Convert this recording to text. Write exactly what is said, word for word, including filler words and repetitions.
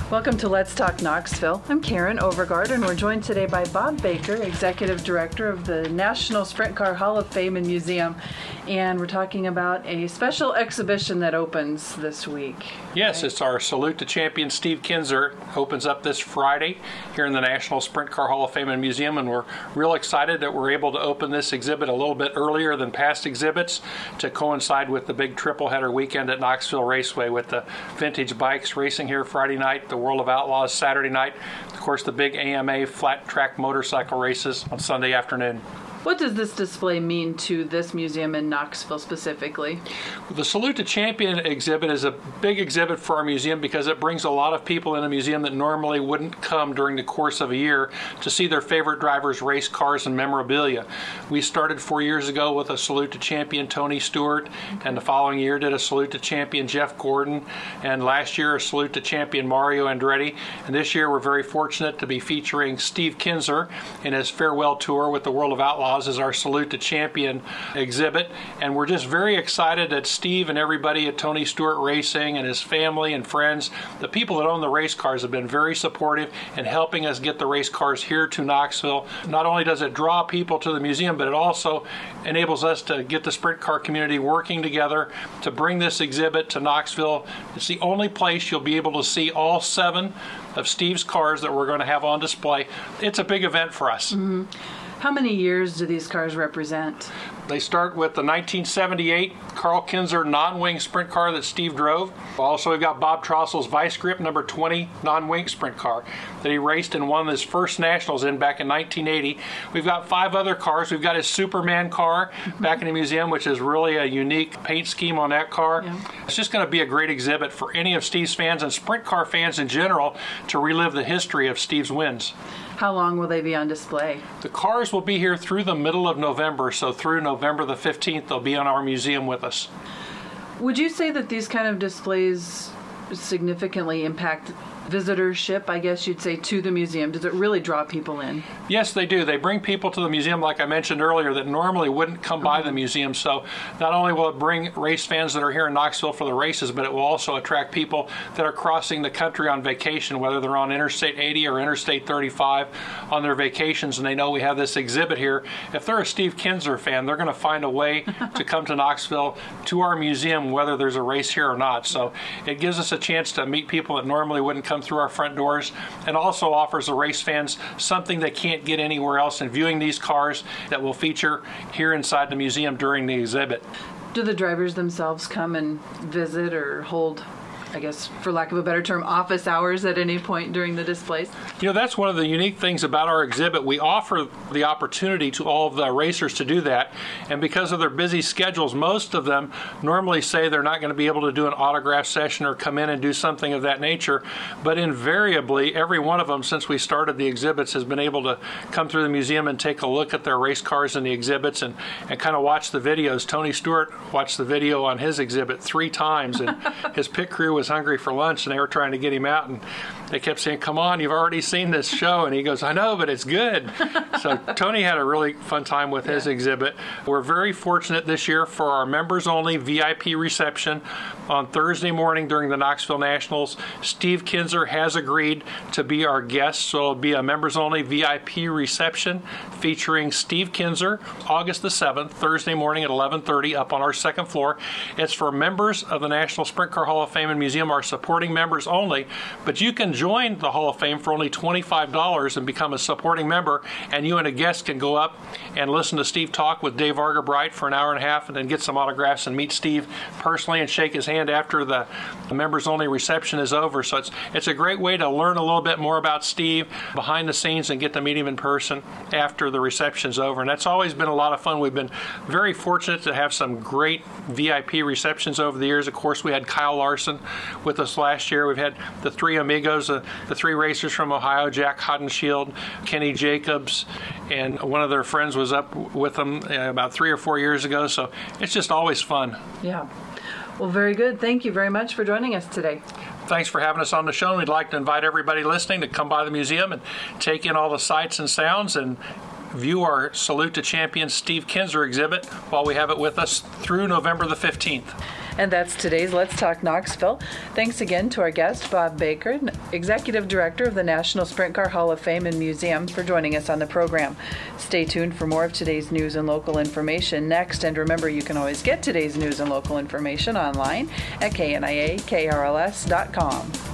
Welcome to Let's Talk Knoxville. I'm Karen Overgard, and we're joined today by Bob Baker, Executive Director of the National Sprint Car Hall of Fame and Museum. And we're talking about a special exhibition that opens this week. Yes, right? It's our Salute to Champion Steve Kinser. Opens up this Friday here in the National Sprint Car Hall of Fame and Museum, and we're real excited that we're able to open this exhibit a little bit earlier than past exhibits to coincide with the big triple header weekend at Knoxville Raceway with the vintage bikes racing here Friday night, the World of Outlaws Saturday night, of course the big A M A flat track motorcycle races on Sunday afternoon. What does this display mean to this museum in Knoxville specifically? The Salute to Champion exhibit is a big exhibit for our museum because it brings a lot of people in a museum that normally wouldn't come during the course of a year to see their favorite drivers race cars and memorabilia. We started four years ago with a Salute to Champion Tony Stewart, and the following year did a Salute to Champion Jeff Gordon, and last year a Salute to Champion Mario Andretti, and this year we're very fortunate to be featuring Steve Kinser in his farewell tour with the World of Outlaws as our Salute to Champion exhibit, and we're just very excited that Steve and everybody at Tony Stewart Racing and his family and friends, the people that own the race cars, have been very supportive in helping us get the race cars here to Knoxville. Not only does it draw people to the museum, but it also enables us to get the sprint car community working together to bring this exhibit to Knoxville. It's the only place you'll be able to see all seven of Steve's cars that we're going to have on display. It's a big event for us. Mm-hmm. How many years do these cars represent? They start with the nineteen seventy-eight Carl Kinser non-wing sprint car that Steve drove. Also, we've got Bob Trossel's Vice Grip number twenty non-wing sprint car that he raced and won his first nationals in back in nineteen eighty. We've got five other cars. We've got his Superman car back in the museum, which is really a unique paint scheme on that car. Yeah. It's just going to be a great exhibit for any of Steve's fans and sprint car fans in general to relive the history of Steve's wins. How long will they be on display? The cars will be here through the middle of November, so through November the fifteenth, they'll be in our museum with us. Would you say that these kind of displays significantly impact visitorship, I guess you'd say, to the museum? Does it really draw people in? Yes, they do. They bring people to the museum, like I mentioned earlier, that normally wouldn't come by the museum. So not only will it bring race fans that are here in Knoxville for the races, but it will also attract people that are crossing the country on vacation, whether they're on Interstate eighty or Interstate thirty-five on their vacations, and they know we have this exhibit here. If they're a Steve Kinser fan, they're going to find a way to come to Knoxville, to our museum, whether there's a race here or not. So it gives us a chance to meet people that normally wouldn't come through our front doors, and also offers the race fans something they can't get anywhere else in viewing these cars that will feature here inside the museum during the exhibit. Do the drivers themselves come and visit or hold, I guess, for lack of a better term, office hours at any point during the displays? You know, that's one of the unique things about our exhibit. We offer the opportunity to all of the racers to do that, and because of their busy schedules, most of them normally say they're not going to be able to do an autograph session or come in and do something of that nature, but invariably, every one of them, since we started the exhibits, has been able to come through the museum and take a look at their race cars in the exhibits and, and kind of watch the videos. Tony Stewart watched the video on his exhibit three times, and his pit crew was hungry for lunch, and they were trying to get him out, and they kept saying, "Come on, you've already seen this show." And he goes, "I know, but it's good." So Tony had a really fun time with yeah. his exhibit. We're very fortunate this year for our members only V I P reception on Thursday morning during the Knoxville Nationals. Steve Kinser has agreed to be our guest, so it'll be a members only V I P reception featuring Steve Kinser August the seventh, Thursday morning at eleven thirty up on our second floor. It's for members of the National Sprint Car Hall of Fame and Museum, our supporting members only, but you can join the Hall of Fame for only twenty-five dollars and become a supporting member, and you and a guest can go up and listen to Steve talk with Dave Argabright for an hour and a half and then get some autographs and meet Steve personally and shake his hand after the members only reception is over. So it's it's a great way to learn a little bit more about Steve behind the scenes and get to meet him in person after the reception's over, and that's always been a lot of fun. We've been very fortunate to have some great V I P receptions over the years. Of course, we had Kyle Larson with us last year. We've had the three amigos, uh, the three racers from Ohio, Jack Hodenshield, Kenny Jacobs, and one of their friends was up with them uh, about three or four years ago. So it's just always fun. Yeah. Well, very good. Thank you very much for joining us today. Thanks for having us on the show. And we'd like to invite everybody listening to come by the museum and take in all the sights and sounds and view our Salute to Champion Steve Kinser exhibit while we have it with us through November the fifteenth. And that's today's Let's Talk Knoxville. Thanks again to our guest, Bob Baker, Executive Director of the National Sprint Car Hall of Fame and Museum, for joining us on the program. Stay tuned for more of today's news and local information next. And remember, you can always get today's news and local information online at K N I A K R L S dot com.